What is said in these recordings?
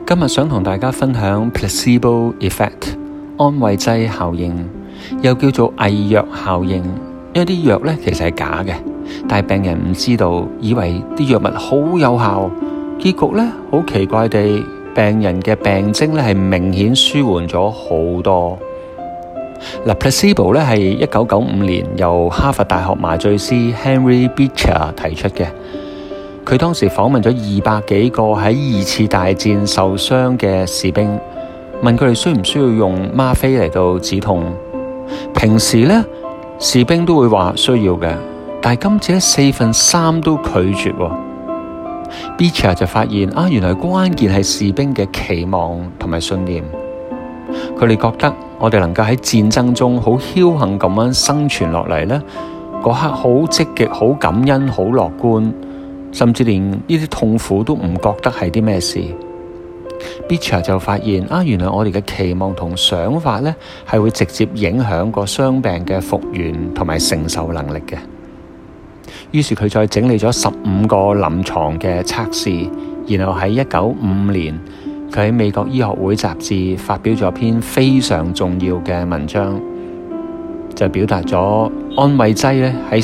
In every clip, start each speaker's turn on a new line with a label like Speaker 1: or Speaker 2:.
Speaker 1: 今日想同大家分享 placebo effect 安慰劑效應，又叫做偽藥效應。因為啲藥咧其實係假嘅，但係病人唔知道，以為啲藥物好有效，結局咧好奇怪地，病人嘅病徵咧係明顯舒緩咗好多。placebo 咧係1995年由哈佛大學麻醉師 Henry Beecher 提出嘅。佢當時訪問咗200幾個喺2次大戰受傷嘅士兵，問佢哋需唔需要用嗎啡嚟到止痛。平時呢，士兵都會話需要嘅，但係今次4分3都拒絕。Beecher 就發現原來關鍵係士兵嘅期望同埋信念。佢哋覺得我哋能夠喺戰爭中好僥倖咁樣生存落嚟呢，嗰刻好積極、好感恩、好樂觀。甚至連呢啲痛苦都唔覺得係啲咩事。Beecher 就發現原來我哋嘅期望同想法呢係會直接影響個傷病嘅復原同埋承受能力嘅。於是佢再整理咗15個臨床嘅測試，然後喺1955年佢喺美國醫學會雜誌發表咗篇非常重要嘅文章，就表達咗安慰劑咧喺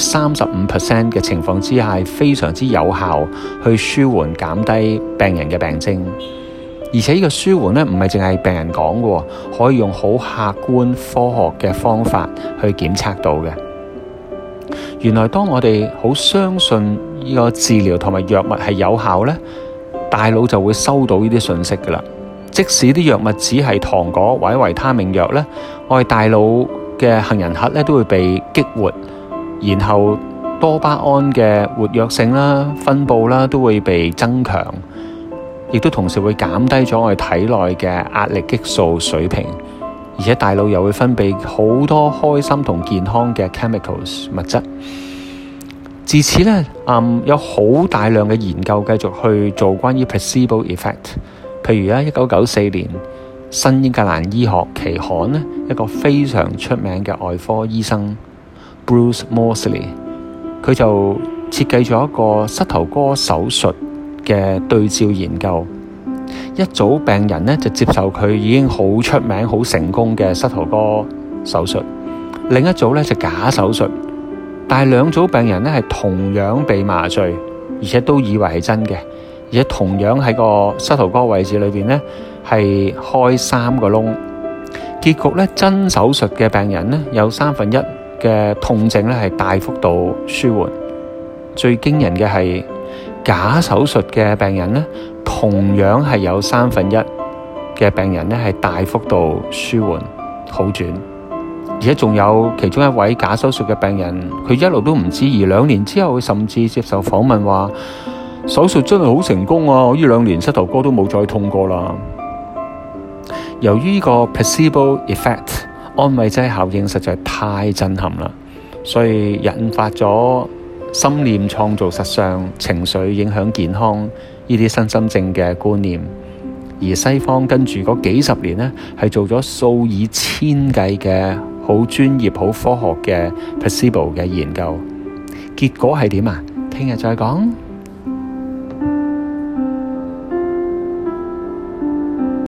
Speaker 1: 35% 嘅情況之下係非常之有效去舒緩減低病人嘅病徵，而且呢個舒緩咧唔係淨係病人講嘅，可以用好客觀科學嘅方法去檢測到嘅。原來當我哋好相信呢個治療同埋藥物係有效咧，大腦就會收到呢啲信息噶啦。即使啲藥物只係糖果或者維他命藥咧，我哋大腦嘅杏仁核咧都會被激活，然後多巴胺嘅活躍性啦、分布啦都會被增強，亦都同時會減低咗我哋體內嘅壓力激素水平，而且大腦又會分泌好多開心同健康嘅 chemicals 物質。自此咧，有好大量嘅研究繼續去做關於 placebo effect。譬如1994年。新英格蘭醫學期刊呢，一個非常出名嘅外科醫生 Bruce Moseley， 佢就設計咗一個膝頭哥手術嘅對照研究。一組病人呢就接受佢已經好出名、好成功嘅膝頭哥手術，另一組呢就假手術。但係兩組病人呢係同樣被麻醉，而且都以為係真嘅，而且同樣喺個膝頭哥位置裏邊呢係開3個窿。結局咧，真手術嘅病人咧有1/3嘅痛症咧係大幅度舒緩。最驚人嘅係假手術嘅病人咧，同樣係有1/3嘅病人咧係大幅度舒緩好轉。而且仲有其中一位假手術嘅病人，佢一路都唔知，而2年之後佢甚至接受訪問話：手術真係好成功啊！我呢2年膝頭哥都冇再痛過啦。由於呢個 placebo effect 安慰劑效應實在太震撼啦，所以引發咗心念創造實相、情緒影響健康呢啲身心症嘅觀念。而西方跟住嗰幾十年呢，係做咗數以千計嘅好專業、好科學嘅 placebo 嘅研究。結果係點啊？聽日再講。